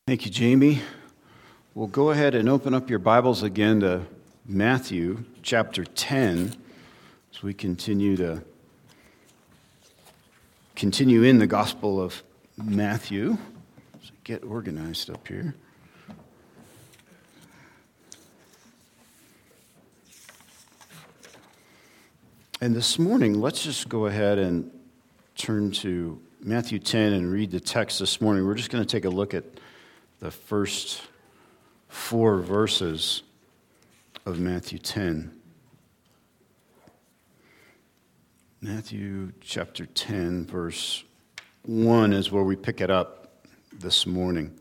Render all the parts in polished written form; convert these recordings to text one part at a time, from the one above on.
Thank you, Jamie. We'll go ahead and open up your Bibles again to Matthew chapter 10 as we continue in the Gospel of Matthew. So get organized up here. And this morning, let's just go ahead and turn to Matthew 10 and read the text this morning. We're just going to take a look at the first 4 verses of Matthew 10. Matthew chapter 10, verse 1 is where we pick it up this morning.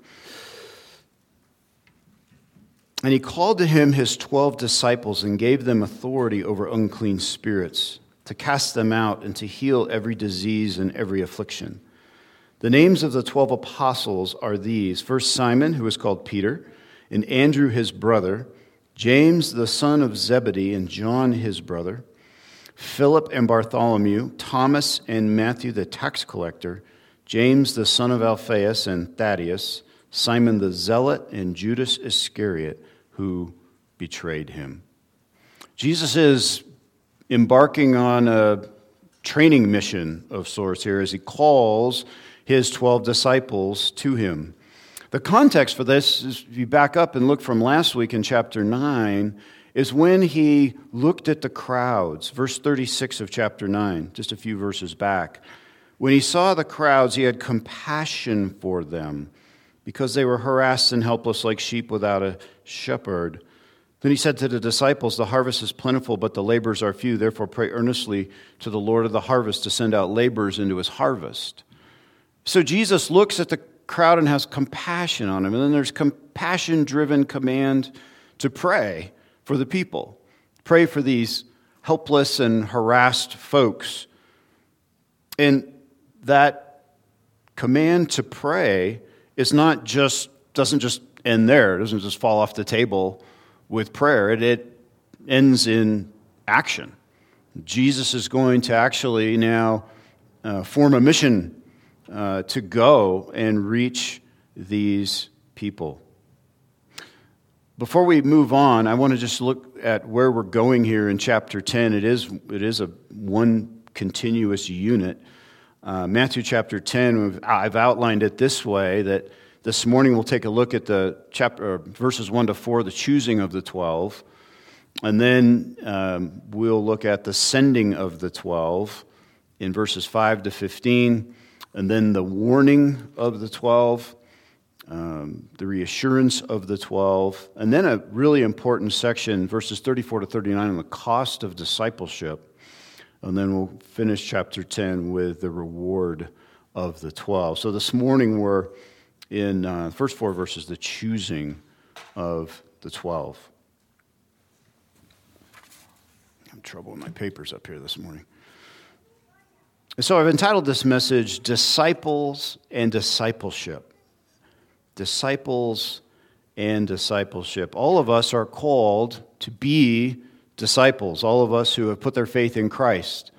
And he called to him his 12 disciples and gave them authority over unclean spirits, to cast them out and to heal every disease and every affliction. The names of the 12 apostles are these: first Simon, who is called Peter, and Andrew his brother, James the son of Zebedee and John his brother, Philip and Bartholomew, Thomas and Matthew the tax collector, James the son of Alphaeus and Thaddeus, Simon the zealot, and Judas Iscariot, who betrayed him. Jesus is embarking on a training mission of sorts here as he calls his 12 disciples to him. The context for this, if you back up and look from last week in chapter 9, is when he looked at the crowds. Verse 36 of chapter 9, just a few verses back. When he saw the crowds, he had compassion for them because they were harassed and helpless like sheep without a shepherd. Then he said to the disciples, "The harvest is plentiful, but the laborers are few. Therefore pray earnestly to the Lord of the harvest to send out laborers into his harvest." So Jesus looks at the crowd and has compassion on them. And then there's compassion-driven command to pray for the people. Pray for these helpless and harassed folks. And that command to pray is not just, doesn't just end there. It doesn't just fall off the table with prayer. It ends in action. Jesus is going to actually now form a mission to go and reach these people. Before we move on, I want to just look at where we're going here in chapter 10. It is a one continuous unit. Matthew chapter 10, I've outlined it this way, that this morning we'll take a look at the chapter verses 1 to 4, the choosing of the 12, and then we'll look at the sending of the 12 in verses 5 to 15. And then the warning of the 12, the reassurance of the 12, and then a really important section, verses 34 to 39, on the cost of discipleship. And then we'll finish chapter 10 with the reward of the 12. So this morning we're in the first 4 verses, the choosing of the 12. I'm having trouble with my papers up here this morning. So I've entitled this message, Disciples and Discipleship. Disciples and Discipleship. All of us are called to be disciples, all of us who have put their faith in Christ.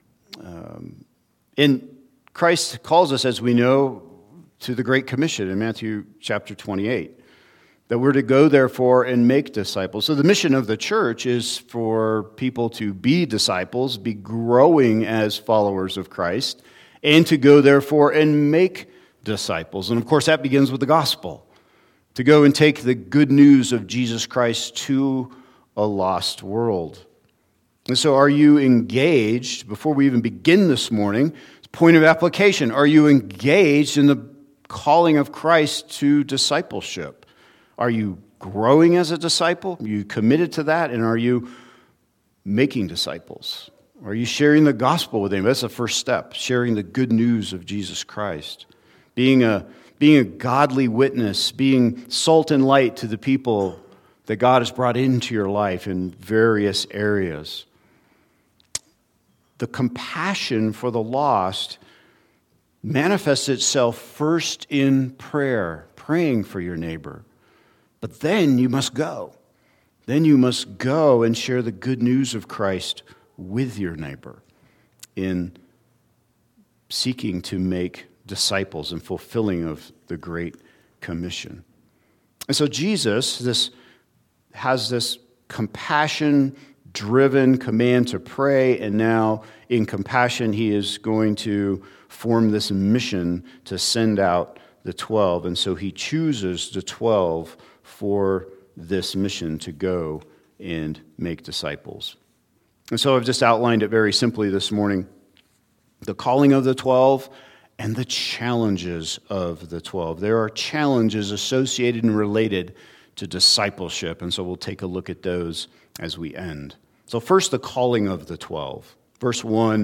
And Christ calls us, as we know, to the Great Commission in Matthew chapter 28, that we're to go, therefore, and make disciples. So the mission of the church is for people to be disciples, be growing as followers of Christ, and to go, therefore, and make disciples. And, of course, that begins with the gospel, to go and take the good news of Jesus Christ to a lost world. And so are you engaged, before we even begin this morning, point of application, are you engaged in the calling of Christ to discipleship? Are you growing as a disciple? Are you committed to that? And are you making disciples? Are you sharing the gospel with them? That's the first step, sharing the good news of Jesus Christ. Being a godly witness, being salt and light to the people that God has brought into your life in various areas. The compassion for the lost manifests itself first in prayer, praying for your neighbor. But then you must go. Then you must go and share the good news of Christ with your neighbor in seeking to make disciples and fulfilling of the Great commission. And so Jesus has this compassion-driven command to pray, and now in compassion he is going to form this mission to send out the 12. And so he chooses the 12 for this mission to go and make disciples. And so I've just outlined it very simply this morning. The calling of the 12 and the challenges of the 12. There are challenges associated and related to discipleship, and so we'll take a look at those as we end. So first, the calling of the 12. Verse 1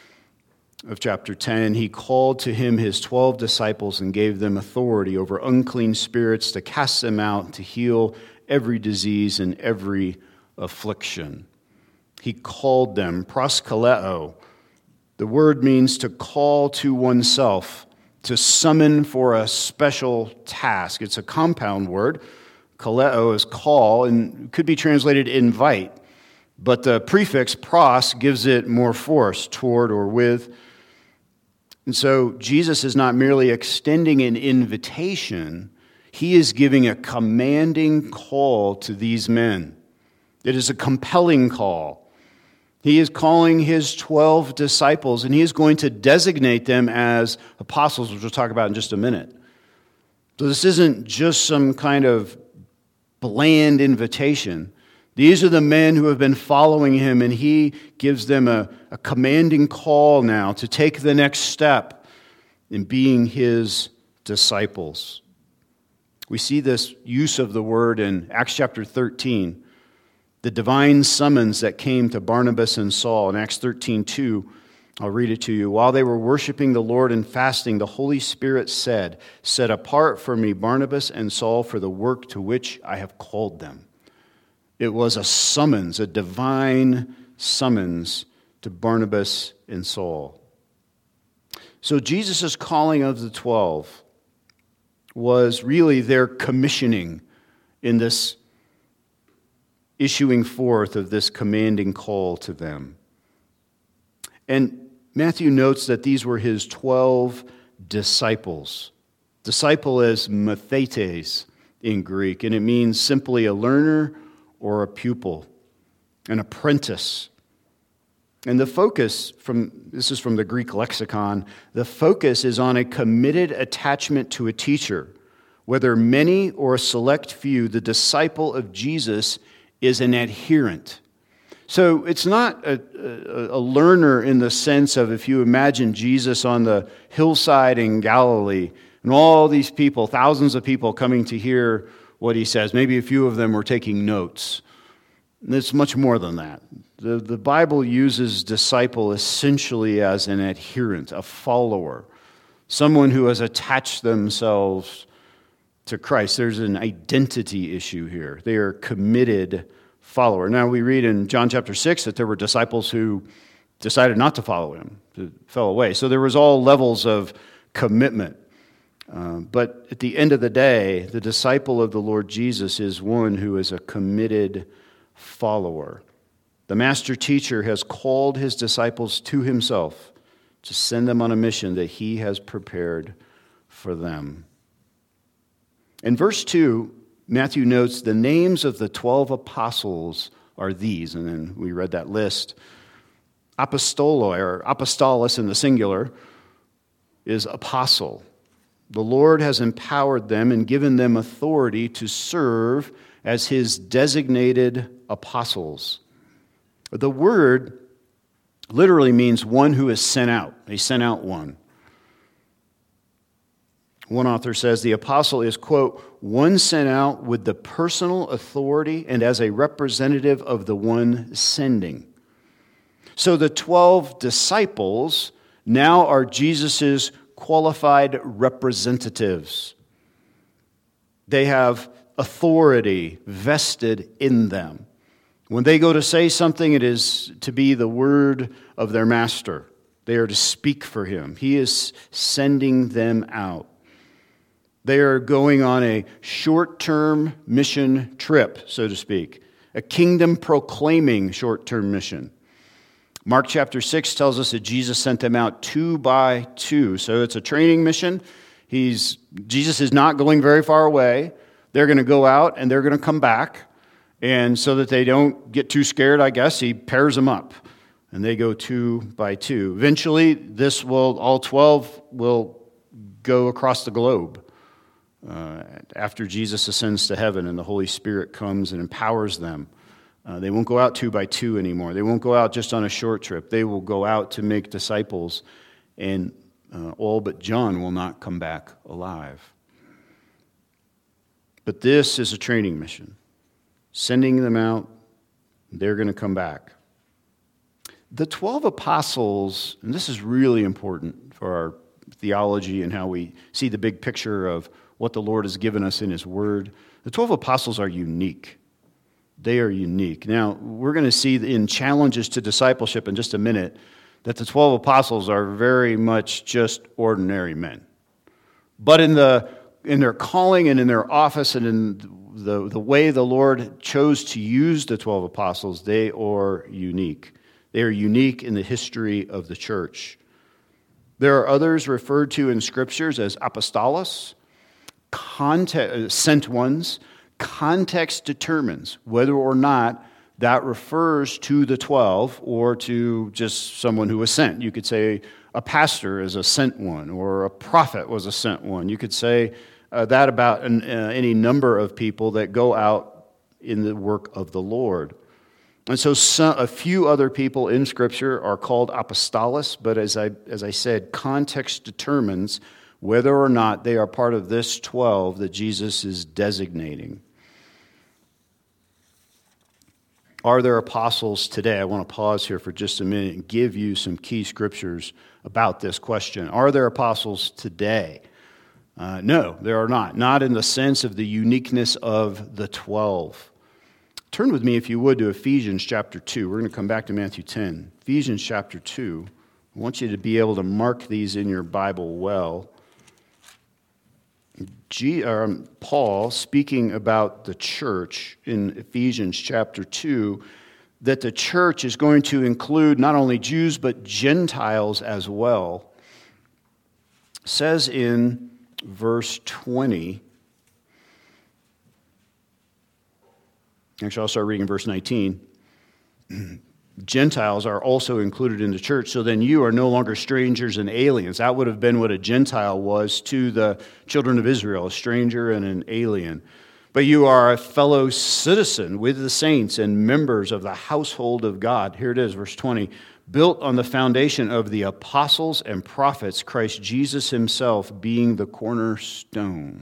of chapter 10, he called to him his 12 disciples and gave them authority over unclean spirits to cast them out, to heal every disease and every affliction. He called them, proskaleo. The word means to call to oneself, to summon for a special task. It's a compound word. Kaleo is call, and could be translated invite. But the prefix pros gives it more force, toward or with. And so Jesus is not merely extending an invitation, he is giving a commanding call to these men. It is a compelling call. He is calling his 12 disciples, and he is going to designate them as apostles, which we'll talk about in just a minute. So this isn't just some kind of bland invitation. These are the men who have been following him, and he gives them a commanding call now to take the next step in being his disciples. We see this use of the word in Acts chapter 13. The divine summons that came to Barnabas and Saul in Acts 13:2, I'll read it to you. While they were worshiping the Lord and fasting, the Holy Spirit said, "Set apart for me Barnabas and Saul for the work to which I have called them." It was a summons, a divine summons to Barnabas and Saul. So Jesus' calling of the 12 was really their commissioning in this issuing forth of this commanding call to them. And Matthew notes that these were his 12 disciples. Disciple is mathetes in Greek, and it means simply a learner or a pupil, an apprentice. And the focus this is from the Greek lexicon, the focus is on a committed attachment to a teacher. Whether many or a select few, the disciple of Jesus is an adherent. So it's not a learner in the sense of if you imagine Jesus on the hillside in Galilee and all these people, thousands of people coming to hear what he says. Maybe a few of them were taking notes. And it's much more than that. The Bible uses disciple essentially as an adherent, a follower, someone who has attached themselves to Christ. There's an identity issue here. They are committed follower. Now we read in John chapter 6 that there were disciples who decided not to follow him, who fell away. So there was all levels of commitment. But at the end of the day, the disciple of the Lord Jesus is one who is a committed follower. The master teacher has called his disciples to himself to send them on a mission that he has prepared for them. In verse 2, Matthew notes the names of the 12 apostles are these, and then we read that list. Apostoloi, or apostolos in the singular, is apostle. The Lord has empowered them and given them authority to serve as his designated apostles. The word literally means one who is sent out. He sent out one. One author says the apostle is, quote, one sent out with the personal authority and as a representative of the one sending. So the 12 disciples now are Jesus' qualified representatives. They have authority vested in them. When they go to say something, it is to be the word of their master. They are to speak for him. He is sending them out. They are going on a short-term mission trip, so to speak, a kingdom-proclaiming short-term mission. Mark chapter 6 tells us that Jesus sent them out 2 by 2. So it's a training mission. Jesus is not going very far away. They're going to go out and they're going to come back. And so that they don't get too scared, I guess, he pairs them up. And they go 2 by 2. Eventually, all 12 will go across the globe after Jesus ascends to heaven and the Holy Spirit comes and empowers them. They won't go out 2 by 2 anymore. They won't go out just on a short trip. They will go out to make disciples, and all but John will not come back alive. But this is a training mission. Sending them out, they're going to come back. The 12 apostles, and this is really important for our theology and how we see the big picture of what the Lord has given us in His Word. The 12 apostles are unique. They are unique. Now, we're going to see in challenges to discipleship in just a minute that the 12 apostles are very much just ordinary men. But in their calling and in their office and in the way the Lord chose to use the 12 apostles, they are unique. They are unique in the history of the church. There are others referred to in scriptures as apostolos, sent ones. Context determines whether or not that refers to the 12 or to just someone who was sent. You could say a pastor is a sent one, or a prophet was a sent one. You could say that about any number of people that go out in the work of the Lord. And so a few other people in Scripture are called apostolos, but as I said, context determines whether or not they are part of this 12 that Jesus is designating. Are there apostles today? I want to pause here for just a minute and give you some key scriptures about this question. Are there apostles today? No, there are not. Not in the sense of the uniqueness of the 12. Turn with me, if you would, to Ephesians chapter 2. We're going to come back to Matthew 10. Ephesians chapter 2. I want you to be able to mark these in your Bible well. Paul, speaking about the church in Ephesians chapter 2, that the church is going to include not only Jews but Gentiles as well, says in verse 20. Actually, I'll start reading verse 19. Gentiles are also included in the church, so then you are no longer strangers and aliens. That would have been what a Gentile was to the children of Israel, a stranger and an alien. But you are a fellow citizen with the saints and members of the household of God. Here it is, verse 20. Built on the foundation of the apostles and prophets, Christ Jesus himself being the cornerstone.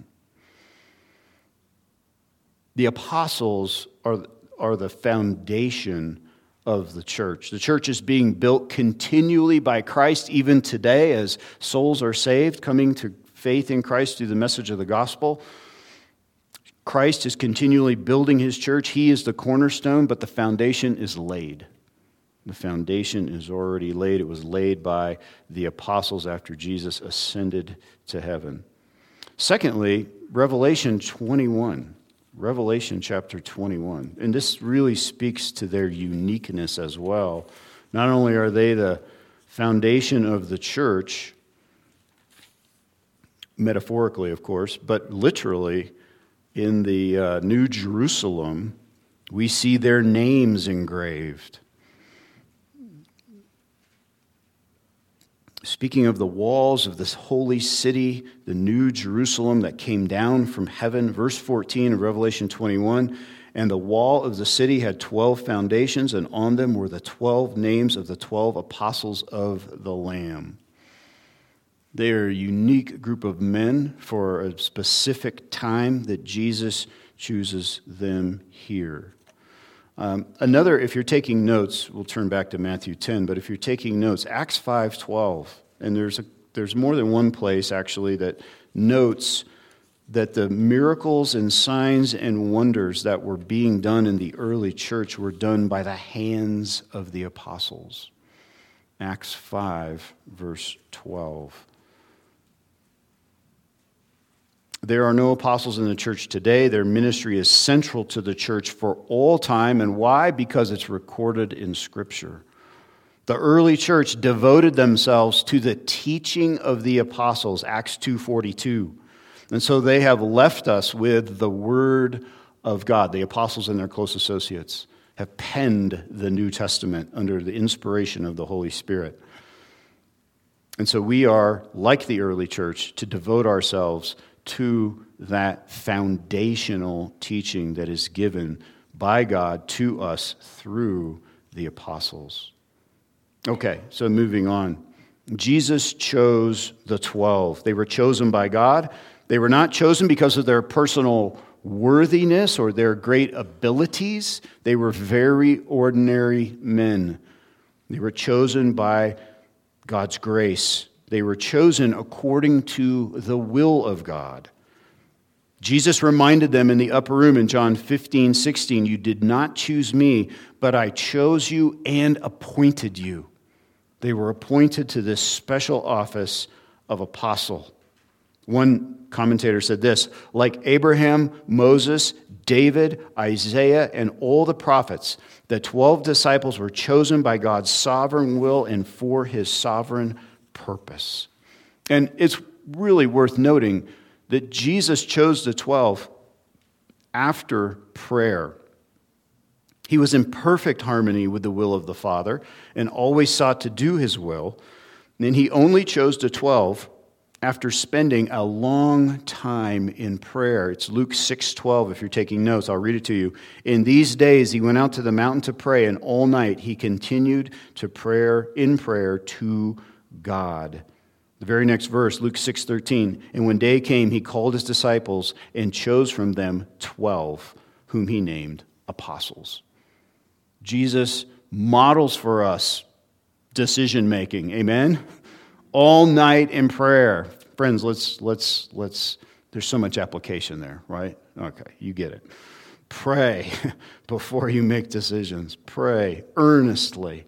The apostles are the foundation of the church. The church is being built continually by Christ, even today, as souls are saved, coming to faith in Christ through the message of the gospel. Christ is continually building his church. He is the cornerstone, but the foundation is laid. The foundation is already laid. It was laid by the apostles after Jesus ascended to heaven. Secondly, Revelation 21. Revelation chapter 21. And this really speaks to their uniqueness as well. Not only are they the foundation of the church, metaphorically, of course, but literally in the New Jerusalem, we see their names engraved. Speaking of the walls of this holy city, the New Jerusalem that came down from heaven, verse 14 of Revelation 21, and the wall of the city had 12 foundations, and on them were the 12 names of the 12 apostles of the Lamb. They are a unique group of men for a specific time that Jesus chooses them here. If you're taking notes, we'll turn back to Matthew 10, but if you're taking notes, Acts 5:12, and there's more than one place actually that notes that the miracles and signs and wonders that were being done in the early church were done by the hands of the apostles. Acts 5, verse 12. There are no apostles in the church today. Their ministry is central to the church for all time. And why? Because it's recorded in Scripture. The early church devoted themselves to the teaching of the apostles, Acts 2:42. And so they have left us with the word of God. The apostles and their close associates have penned the New Testament under the inspiration of the Holy Spirit. And so we are, like the early church, to devote ourselves to that foundational teaching that is given by God to us through the apostles. Okay, so moving on. Jesus chose the 12. They were chosen by God. They were not chosen because of their personal worthiness or their great abilities. They were very ordinary men. They were chosen by God's grace. They were chosen according to the will of God. Jesus reminded them in the upper room in John 15:16, "You did not choose me, but I chose you and appointed you." They were appointed to this special office of apostle. One commentator said this, "Like Abraham, Moses, David, Isaiah, and all the prophets, the 12 disciples were chosen by God's sovereign will and for his sovereign purpose." And it's really worth noting that Jesus chose the 12 after prayer. He was in perfect harmony with the will of the Father and always sought to do his will. And he only chose the 12 after spending a long time in prayer. It's Luke 6:12, if you're taking notes. I'll read it to you. "In these days he went out to the mountain to pray, and all night he continued to prayer to God." The very next verse, Luke 6:13, "And when day came, he called his disciples and chose from them 12, whom he named apostles." Jesus models for us decision-making. Amen? All night in prayer. Friends, let's there's so much application there, right? Okay, you get it. Pray before you make decisions. Pray earnestly.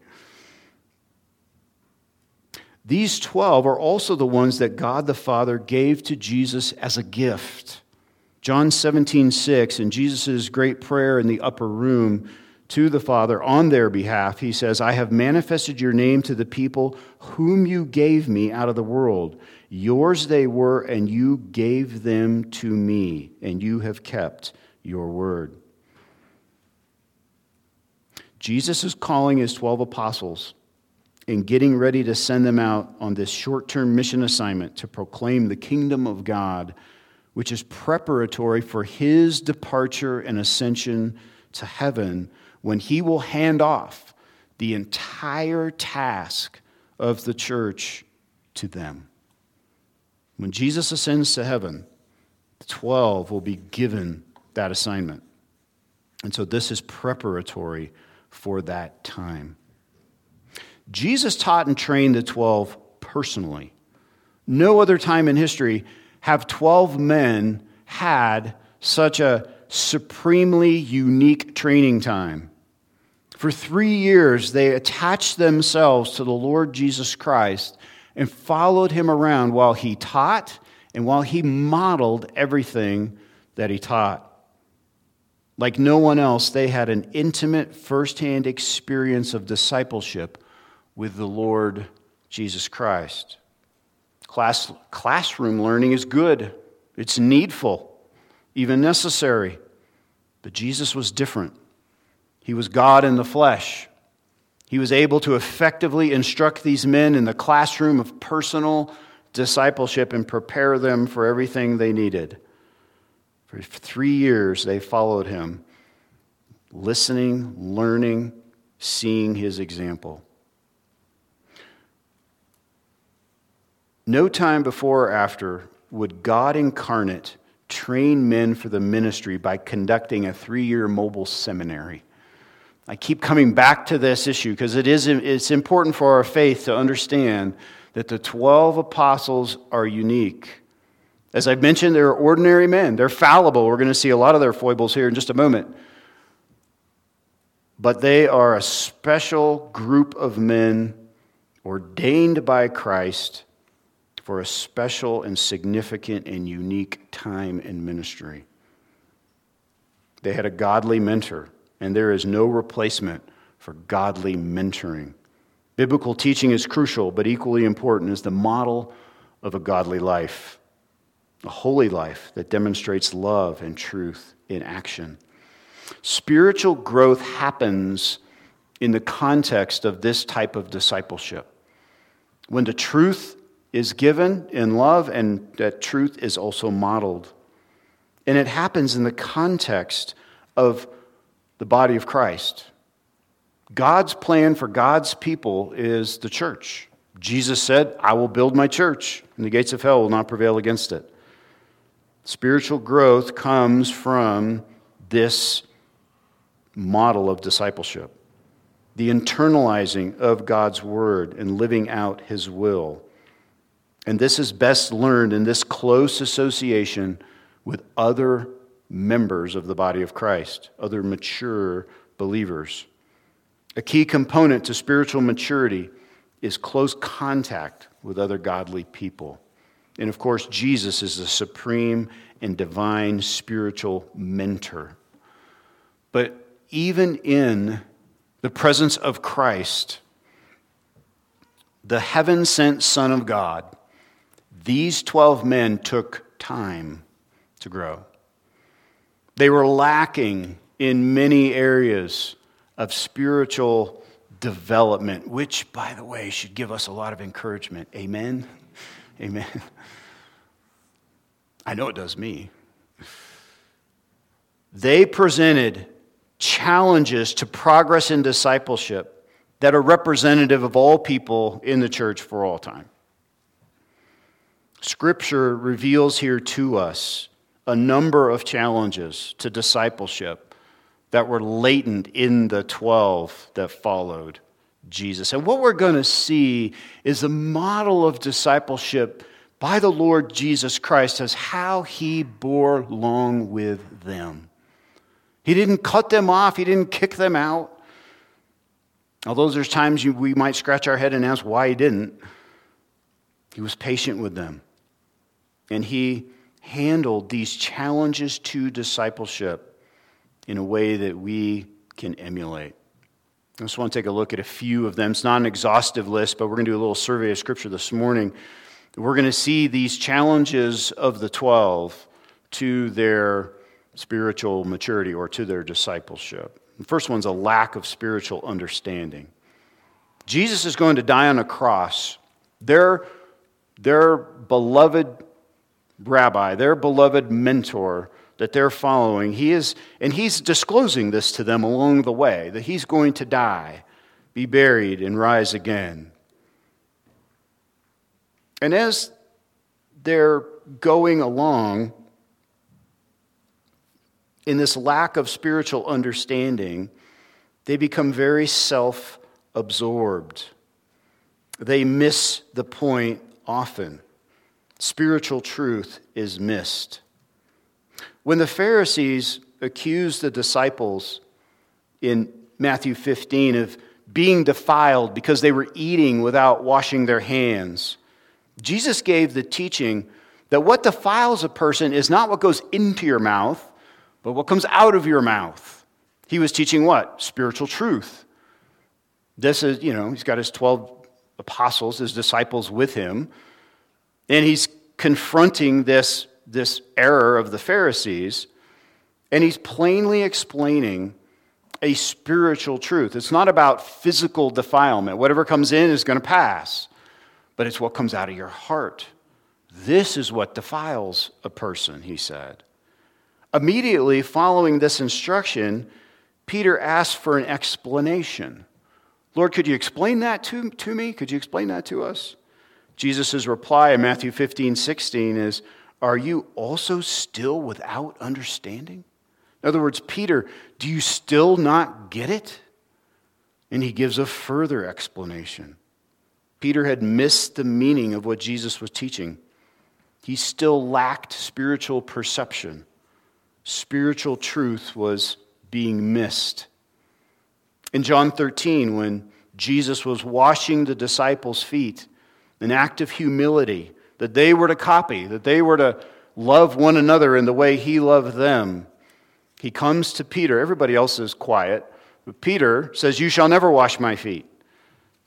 These 12 are also the ones that God the Father gave to Jesus as a gift. John 17:6, in Jesus' great prayer in the upper room to the Father on their behalf, he says, "I have manifested your name to the people whom you gave me out of the world. Yours they were, and you gave them to me, and you have kept your word." Jesus is calling his 12 apostles and getting ready to send them out on this short-term mission assignment to proclaim the kingdom of God, which is preparatory for his departure and ascension to heaven, when he will hand off the entire task of the church to them. When Jesus ascends to heaven, the 12 will be given that assignment. And so this is preparatory for that time. Jesus taught and trained the 12 personally. No other time in history have 12 men had such a supremely unique training time. For 3 years, they attached themselves to the Lord Jesus Christ and followed him around while he taught and while he modeled everything that he taught. Like no one else, they had an intimate, firsthand experience of discipleship with the Lord Jesus Christ. Classroom learning is good. It's needful, even necessary. But Jesus was different. He was God in the flesh. He was able to effectively instruct these men in the classroom of personal discipleship and prepare them for everything they needed. For 3 years, they followed him, listening, learning, seeing his example. No time before or after would God incarnate train men for the ministry by conducting a 3-year mobile seminary. I keep coming back to this issue because it's important for our faith to understand that the 12 apostles are unique. As I've mentioned, they're ordinary men. They're fallible. We're going to see a lot of their foibles here in just a moment. But they are a special group of men ordained by Christ for a special and significant and unique time in ministry. They had a godly mentor, and there is no replacement for godly mentoring. Biblical teaching is crucial, but equally important is the model of a godly life, a holy life that demonstrates love and truth in action. Spiritual growth happens in the context of this type of discipleship, when the truth is given in love and that truth is also modeled. And it happens in the context of the body of Christ. God's plan for God's people is the church. Jesus said, I will build my church, and the gates of hell will not prevail against it. Spiritual growth comes from this model of discipleship, the internalizing of God's word and living out his will. And this is best learned in this close association with other members of the body of Christ, other mature believers. A key component to spiritual maturity is close contact with other godly people. And of course, Jesus is the supreme and divine spiritual mentor. But even in the presence of Christ, the heaven-sent Son of God, these 12 men took time to grow. They were lacking in many areas of spiritual development, which, by the way, should give us a lot of encouragement. Amen? Amen. I know it does me. They presented challenges to progress in discipleship that are representative of all people in the church for all time. Scripture reveals here to us a number of challenges to discipleship that were latent in the 12 that followed Jesus. And what we're going to see is the model of discipleship by the Lord Jesus Christ as how he bore along with them. He didn't cut them off. He didn't kick them out. Although there's times we might scratch our head and ask why he didn't. He was patient with them. And he handled these challenges to discipleship in a way that we can emulate. I just want to take a look at a few of them. It's not an exhaustive list, but we're going to do a little survey of Scripture this morning. We're going to see these challenges of the 12 to their spiritual maturity or to their discipleship. The first one's a lack of spiritual understanding. Jesus is going to die on a cross. Their beloved rabbi, their beloved mentor that they're following, he's disclosing this to them along the way, that he's going to die, be buried, and rise again. And as they're going along in this lack of spiritual understanding, they become very self-absorbed. They miss the point often. Spiritual truth is missed. When the Pharisees accused the disciples in Matthew 15 of being defiled because they were eating without washing their hands, Jesus gave the teaching that what defiles a person is not what goes into your mouth, but what comes out of your mouth. He was teaching what? Spiritual truth. This is, he's got his 12 apostles, his disciples with him, and he's confronting this error of the Pharisees, and he's plainly explaining a spiritual truth. It's not about physical defilement. Whatever comes in is going to pass, but it's what comes out of your heart. This is what defiles a person, he said. Immediately following this instruction, Peter asked for an explanation. Lord, could you explain that to me? Could you explain that to us? Jesus' reply in Matthew 15:16 is, are you also still without understanding? In other words, Peter, do you still not get it? And he gives a further explanation. Peter had missed the meaning of what Jesus was teaching. He still lacked spiritual perception. Spiritual truth was being missed. In John 13, when Jesus was washing the disciples' feet, an act of humility that they were to copy, that they were to love one another in the way he loved them, he comes to Peter. Everybody else is quiet, but Peter says, you shall never wash my feet.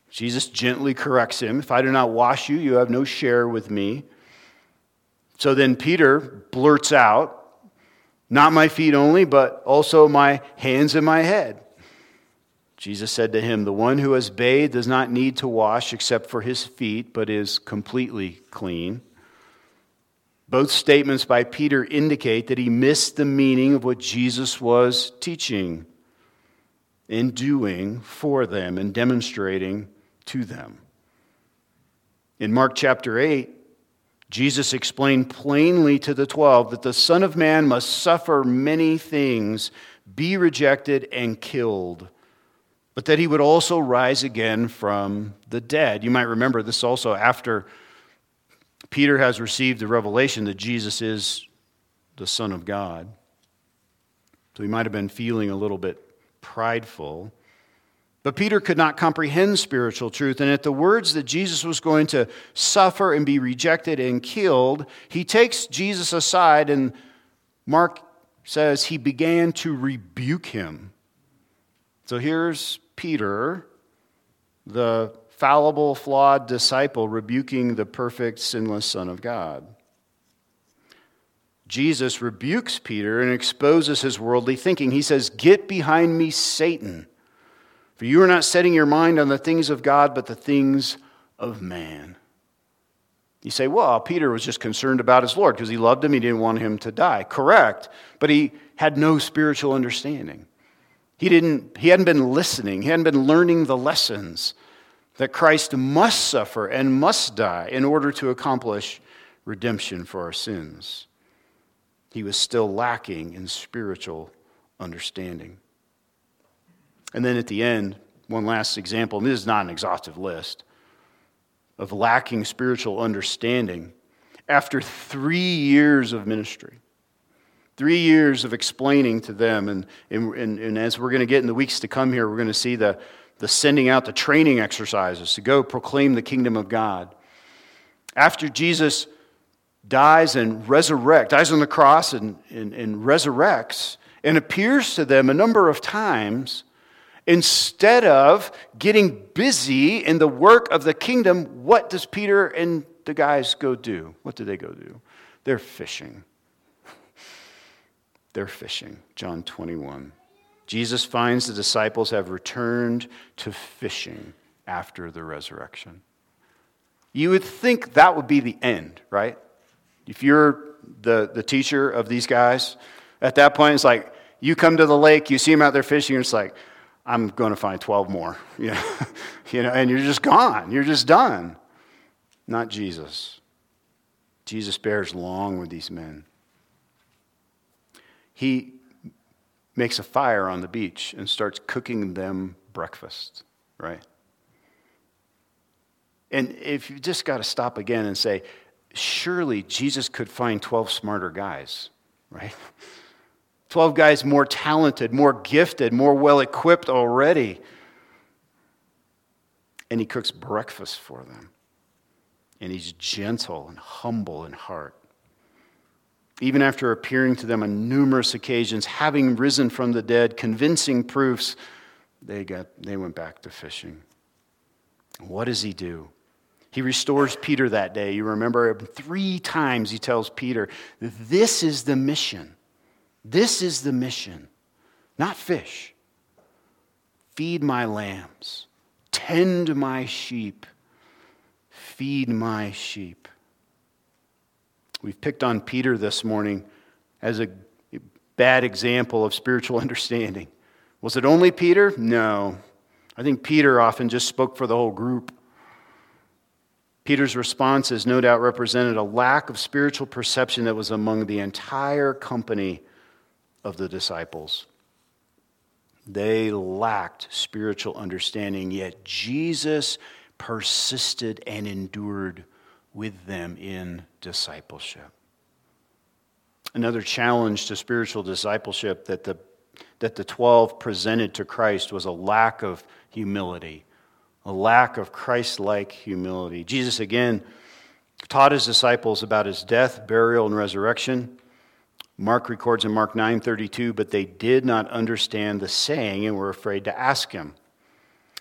Jesus gently corrects him. If I do not wash you, you have no share with me. So then Peter blurts out, not my feet only, but also my hands and my head. Jesus said to him, the one who has bathed does not need to wash except for his feet, but is completely clean. Both statements by Peter indicate that he missed the meaning of what Jesus was teaching and doing for them and demonstrating to them. In Mark chapter 8, Jesus explained plainly to the 12 that the Son of Man must suffer many things, be rejected and killed, but that he would also rise again from the dead. You might remember this also after Peter has received the revelation that Jesus is the Son of God. So he might have been feeling a little bit prideful. But Peter could not comprehend spiritual truth, and at the words that Jesus was going to suffer and be rejected and killed, he takes Jesus aside, and Mark says he began to rebuke him. So here's Peter, the fallible, flawed disciple, rebuking the perfect, sinless Son of God. Jesus rebukes Peter and exposes his worldly thinking. He says, "Get behind me, Satan. For you are not setting your mind on the things of God, but the things of man." You say, well, Peter was just concerned about his Lord because he loved him. He didn't want him to die. Correct. But he had no spiritual understanding. He hadn't been listening. He hadn't been learning the lessons that Christ must suffer and must die in order to accomplish redemption for our sins. He was still lacking in spiritual understanding. And then at the end, one last example, and this is not an exhaustive list, of lacking spiritual understanding. After 3 years of ministry, 3 years of explaining to them, and as we're going to get in the weeks to come here, we're going to see the sending out, the training exercises to go proclaim the kingdom of God. After Jesus dies and resurrects, dies on the cross and resurrects, and appears to them a number of times, instead of getting busy in the work of the kingdom, what does Peter and the guys go do? What do they go do? They're fishing. They're fishing. John 21. Jesus finds the disciples have returned to fishing after the resurrection. You would think that would be the end, right? If you're the teacher of these guys, at that point it's like, you come to the lake, you see them out there fishing, and it's like, I'm going to find 12 more, and you're just gone. You're just done. Not Jesus. Jesus bears long with these men. He makes a fire on the beach and starts cooking them breakfast, right? And if you just got to stop again and say, surely Jesus could find 12 smarter guys, right? 12 guys more talented, more gifted, more well-equipped already. And he cooks breakfast for them. And he's gentle and humble in heart. Even after appearing to them on numerous occasions, having risen from the dead, convincing proofs, they went back to fishing. What does he do? He restores Peter that day. You remember 3 times he tells Peter, this is the mission. This is the mission, not fish. Feed my lambs, tend my sheep, feed my sheep. We've picked on Peter this morning as a bad example of spiritual understanding. Was it only Peter? No. I think Peter often just spoke for the whole group. Peter's responses no doubt represented a lack of spiritual perception that was among the entire company of the disciples. They lacked spiritual understanding, yet Jesus persisted and endured with them in discipleship. Another challenge to spiritual discipleship that the 12 presented to Christ was a lack of humility, a lack of Christ-like humility. Jesus again taught his disciples about his death, burial, and resurrection. Mark records in Mark 9:32, but they did not understand the saying and were afraid to ask him.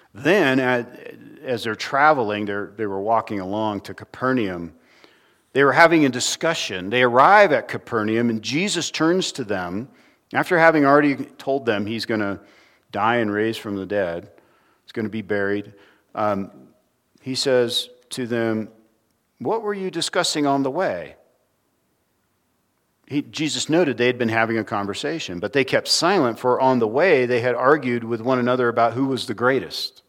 Then, as they're traveling, they were walking along to Capernaum. They were having a discussion. They arrive at Capernaum, and Jesus turns to them, after having already told them he's going to die and raise from the dead, he's going to be buried. He says to them, "What were you discussing on the way?" Jesus noted they had been having a conversation, but they kept silent, for on the way they had argued with one another about who was the greatest.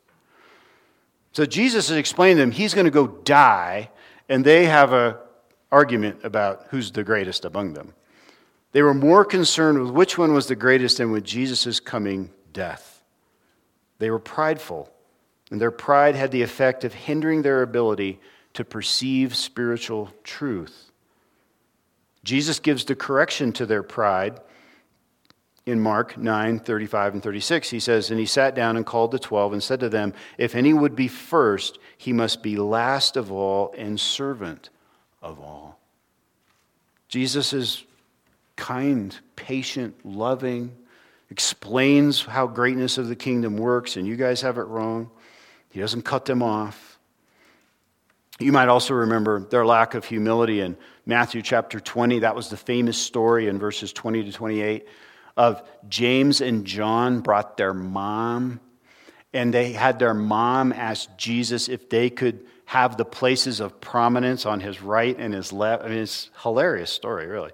So Jesus has explained to them he's going to go die, and they have an argument about who's the greatest among them. They were more concerned with which one was the greatest than with Jesus' coming death. They were prideful, and their pride had the effect of hindering their ability to perceive spiritual truth. Jesus gives the correction to their pride in Mark 9:35 and 36. He says, "And he sat down and called the 12 and said to them, 'If any would be first, he must be last of all and servant of all.'" Jesus is kind, patient, loving, explains how greatness of the kingdom works, and you guys have it wrong. He doesn't cut them off. You might also remember their lack of humility in Matthew chapter 20. That was the famous story in verses 20 to 28 of James and John brought their mom, and they had their mom ask Jesus if they could have the places of prominence on his right and his left. I mean, it's a hilarious story, really.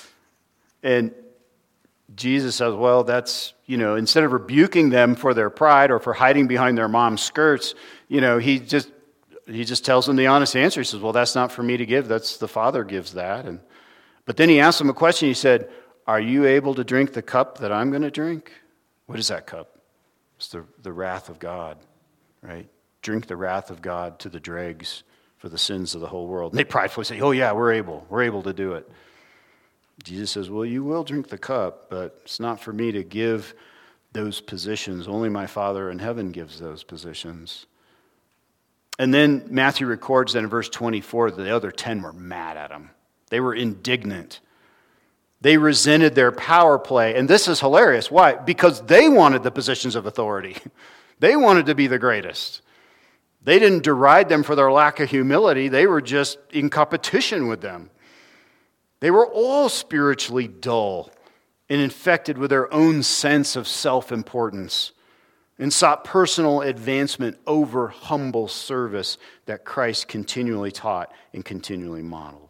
And Jesus says, well, that's, instead of rebuking them for their pride or for hiding behind their mom's skirts, he just tells them the honest answer. He says, well, that's not for me to give. That's the Father gives that. But then he asked them a question. He said, are you able to drink the cup that I'm going to drink? What is that cup? It's the wrath of God, right? Drink the wrath of God to the dregs for the sins of the whole world. And they pridefully say, oh yeah, we're able to do it. Jesus says, well, you will drink the cup, but it's not for me to give those positions. Only my Father in heaven gives those positions. And then Matthew records that in verse 24, the other 10 were mad at him. They were indignant. They resented their power play. And this is hilarious. Why? Because they wanted the positions of authority. They wanted to be the greatest. They didn't deride them for their lack of humility. They were just in competition with them. They were all spiritually dull and infected with their own sense of self-importance and sought personal advancement over humble service that Christ continually taught and continually modeled.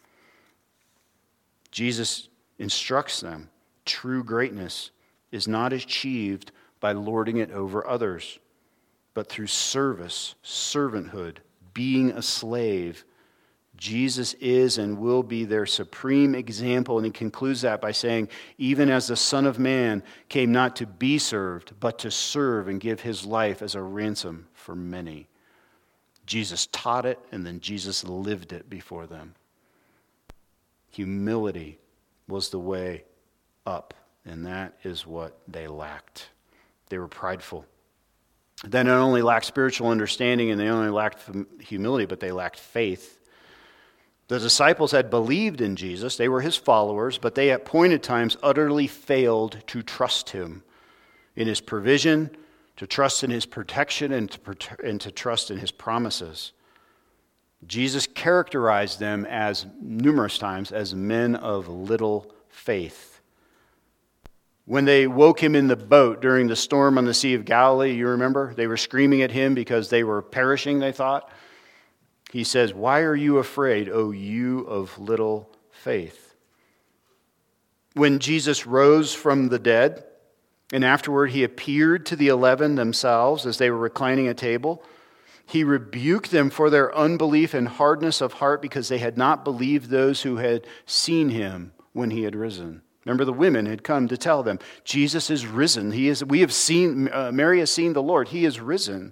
Jesus instructs them, true greatness is not achieved by lording it over others, but through service, servanthood, being a slave. Jesus is and will be their supreme example, and he concludes that by saying, even as the Son of Man came not to be served, but to serve and give his life as a ransom for many. Jesus taught it, and then Jesus lived it before them. Humility was the way up, and that is what they lacked. They were prideful. They not only lacked spiritual understanding and they only lacked humility, but they lacked faith. The disciples had believed in Jesus. They were his followers, but they at pointed times utterly failed to trust him in his provision, to trust in his protection, and to trust in his promises. Jesus characterized them as numerous times as men of little faith. When they woke him in the boat during the storm on the Sea of Galilee, you remember? They were screaming at him because they were perishing, they thought. He says, why are you afraid, O you of little faith? When Jesus rose from the dead, and afterward he appeared to the 11 themselves as they were reclining at table, he rebuked them for their unbelief and hardness of heart because they had not believed those who had seen him when he had risen. Remember, the women had come to tell them, Jesus is risen. Mary has seen the Lord. He is risen.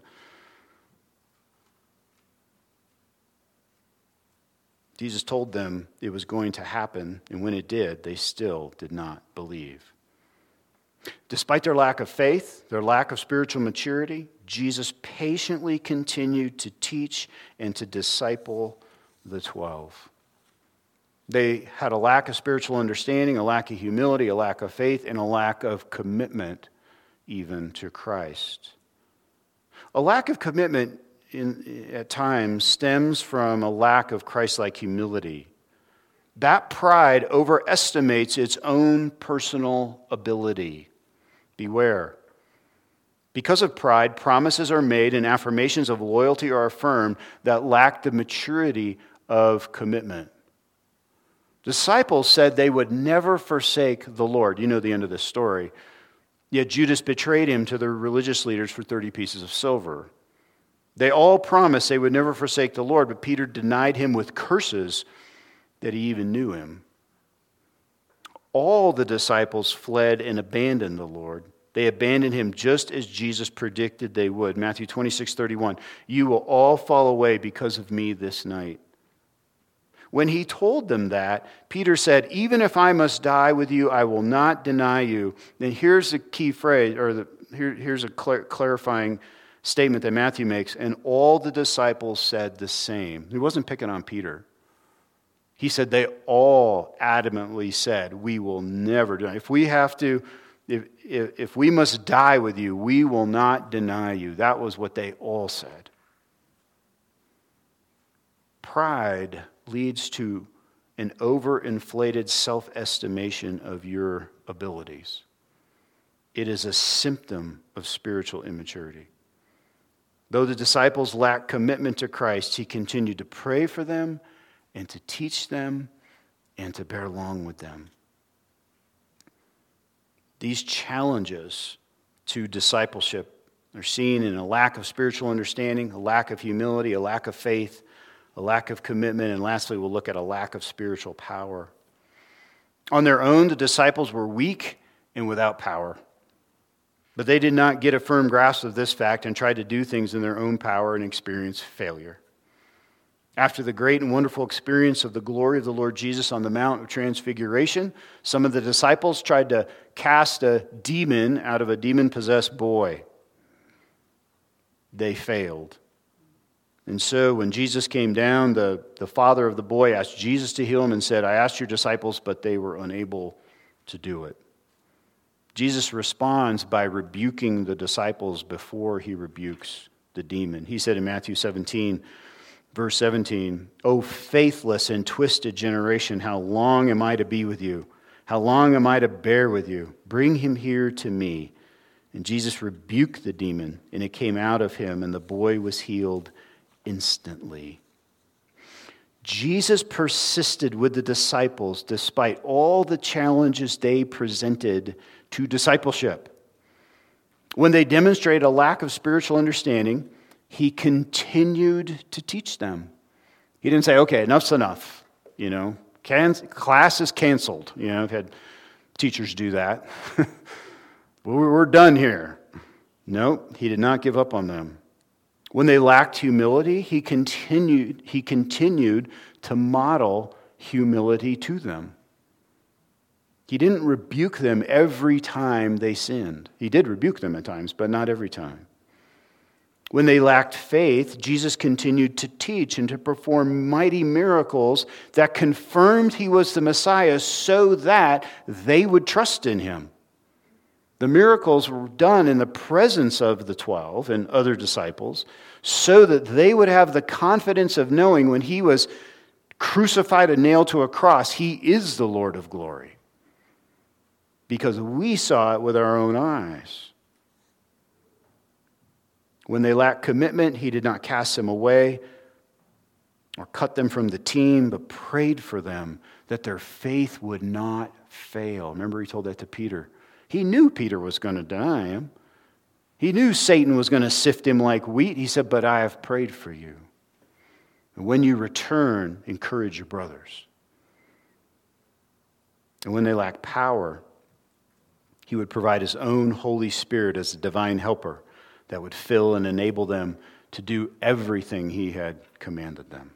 Jesus told them it was going to happen, and when it did, they still did not believe. Despite their lack of faith, their lack of spiritual maturity, Jesus patiently continued to teach and to disciple the 12. They had a lack of spiritual understanding, a lack of humility, a lack of faith, and a lack of commitment even to Christ. A lack of commitment at times stems from a lack of Christ-like humility. That pride overestimates its own personal ability. Beware. Because of pride, promises are made and affirmations of loyalty are affirmed that lack the maturity of commitment. Disciples said they would never forsake the Lord. You know the end of this story. Yet Judas betrayed him to the religious leaders for 30 pieces of silver. They all promised they would never forsake the Lord, but Peter denied him with curses that he even knew him. All the disciples fled and abandoned the Lord. They abandoned him just as Jesus predicted they would. Matthew 26:31. You will all fall away because of me this night. When he told them that, Peter said, even if I must die with you, I will not deny you. And here's the key phrase, or here's a clarifying statement that Matthew makes. And all the disciples said the same. He wasn't picking on Peter. He said they all adamantly said, we will never deny. If we must die with you, we will not deny you. That was what they all said. Pride leads to an overinflated self-estimation of your abilities. It is a symptom of spiritual immaturity. Though the disciples lacked commitment to Christ, he continued to pray for them and to teach them and to bear along with them. These challenges to discipleship are seen in a lack of spiritual understanding, a lack of humility, a lack of faith, a lack of commitment, and lastly, we'll look at a lack of spiritual power. On their own, the disciples were weak and without power. But they did not get a firm grasp of this fact and tried to do things in their own power and experience failure. After the great and wonderful experience of the glory of the Lord Jesus on the Mount of Transfiguration, some of the disciples tried to cast a demon out of a demon-possessed boy. They failed. And so when Jesus came down, the father of the boy asked Jesus to heal him and said, I asked your disciples, but they were unable to do it. Jesus responds by rebuking the disciples before he rebukes the demon. He said in Matthew 17, verse 17, O faithless and twisted generation, how long am I to be with you? How long am I to bear with you? Bring him here to me. And Jesus rebuked the demon, and it came out of him, and the boy was healed instantly. Jesus persisted with the disciples despite all the challenges they presented to discipleship. When they demonstrated a lack of spiritual understanding, he continued to teach them. He didn't say, okay, enough's enough. Class is canceled. I've had teachers do that. We're done here. No, he did not give up on them. When they lacked humility, he continued to model humility to them. He didn't rebuke them every time they sinned. He did rebuke them at times, but not every time. When they lacked faith, Jesus continued to teach and to perform mighty miracles that confirmed he was the Messiah so that they would trust in him. The miracles were done in the presence of the 12 and other disciples so that they would have the confidence of knowing when he was crucified and nailed to a cross, he is the Lord of glory. Because we saw it with our own eyes. When they lacked commitment, he did not cast them away or cut them from the team, but prayed for them that their faith would not fail. Remember, he told that to Peter. He knew Peter was going to deny him. He knew Satan was going to sift him like wheat. He said, but I have prayed for you. And when you return, encourage your brothers. And when they lacked power, he would provide his own Holy Spirit as a divine helper that would fill and enable them to do everything he had commanded them.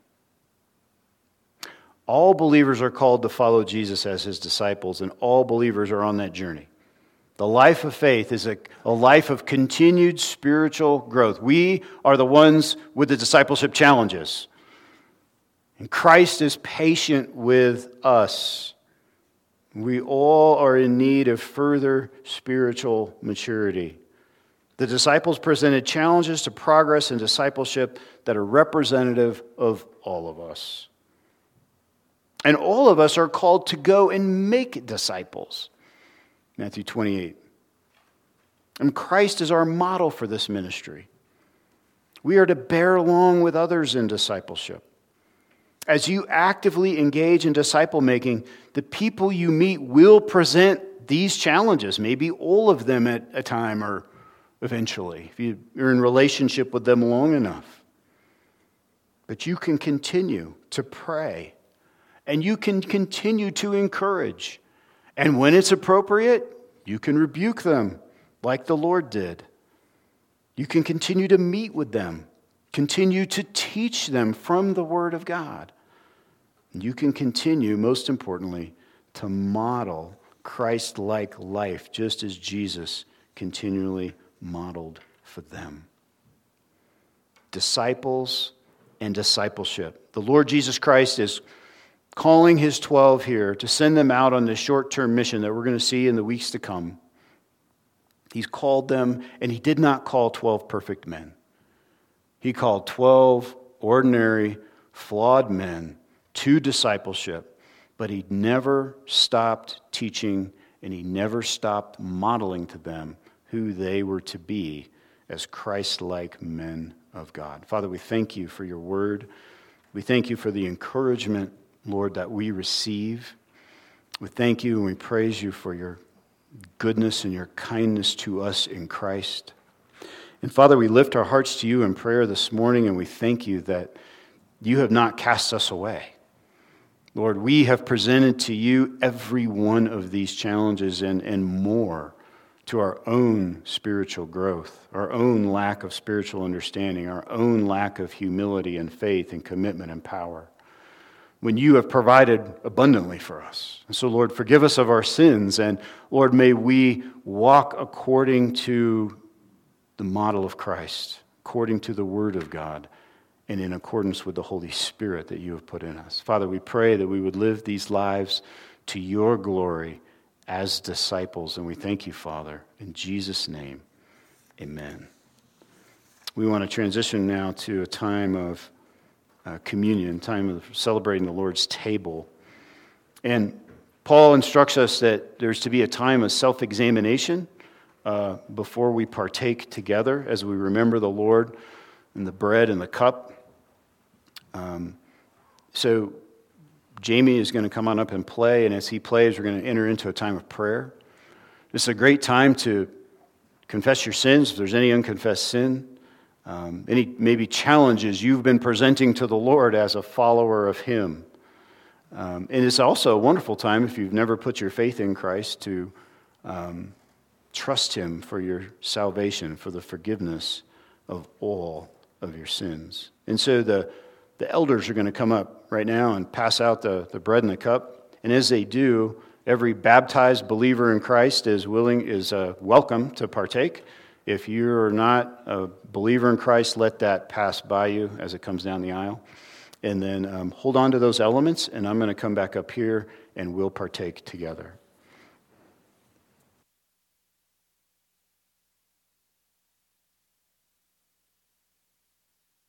All believers are called to follow Jesus as his disciples, and all believers are on that journey. The life of faith is a life of continued spiritual growth. We are the ones with the discipleship challenges. And Christ is patient with us. We all are in need of further spiritual maturity. The disciples presented challenges to progress in discipleship that are representative of all of us. And all of us are called to go and make disciples. Matthew 28. And Christ is our model for this ministry. We are to bear along with others in discipleship. As you actively engage in disciple making, the people you meet will present these challenges, maybe all of them at a time or eventually, if you're in relationship with them long enough. But you can continue to pray, and you can continue to encourage. And when it's appropriate, you can rebuke them like the Lord did. You can continue to meet with them, continue to teach them from the Word of God. And you can continue, most importantly, to model Christ-like life, just as Jesus continually modeled for them. Disciples and discipleship. The Lord Jesus Christ is calling his 12 here to send them out on this short-term mission that we're going to see in the weeks to come. He's called them, and he did not call 12 perfect men. He called 12 ordinary, flawed men to discipleship, but he never stopped teaching, and he never stopped modeling to them who they were to be as Christ-like men of God. Father, we thank you for your word. We thank you for the encouragement, Lord, that we receive. We thank you and we praise you for your goodness and your kindness to us in Christ. And Father, we lift our hearts to you in prayer this morning, and we thank you that you have not cast us away. Lord, we have presented to you every one of these challenges and more to our own spiritual growth, our own lack of spiritual understanding, our own lack of humility and faith and commitment and power, when you have provided abundantly for us. And so, Lord, forgive us of our sins, and Lord, may we walk according to the model of Christ, according to the Word of God, and in accordance with the Holy Spirit that you have put in us. Father, we pray that we would live these lives to your glory as disciples, and we thank you, Father. In Jesus' name, amen. We want to transition now to a time of communion, time of celebrating the Lord's table. And Paul instructs us that there's to be a time of self-examination before we partake together as we remember the Lord and the bread and the cup. So Jamie is going to come on up and play, and as he plays, we're going to enter into a time of prayer. This is a great time to confess your sins, if there's any unconfessed sin, any maybe challenges you've been presenting to the Lord as a follower of him. And it's also a wonderful time, if you've never put your faith in Christ, to trust him for your salvation, for the forgiveness of all of your sins. And so the elders are going to come up right now and pass out the bread and the cup. And as they do, every baptized believer in Christ is welcome to partake. If you're not a believer in Christ, let that pass by you as it comes down the aisle. And then hold on to those elements, and I'm going to come back up here and we'll partake together.